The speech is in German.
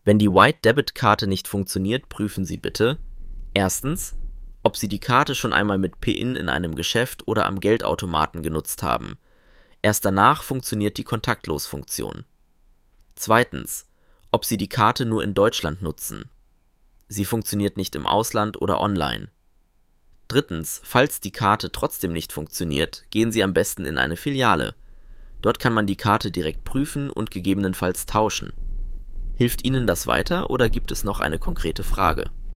Wenn die White-Debit-Karte nicht funktioniert, prüfen Sie bitte: Erstens, ob Sie die Karte schon einmal mit PIN in einem Geschäft oder am Geldautomaten genutzt haben. Erst danach funktioniert die Kontaktlos-Funktion. Zweitens, ob Sie die Karte nur in Deutschland nutzen. Sie funktioniert nicht im Ausland oder online. Drittens, falls die Karte trotzdem nicht funktioniert, gehen Sie am besten in eine Filiale. Dort kann man die Karte direkt prüfen und gegebenenfalls tauschen. Hilft Ihnen das weiter oder gibt es noch eine konkrete Frage?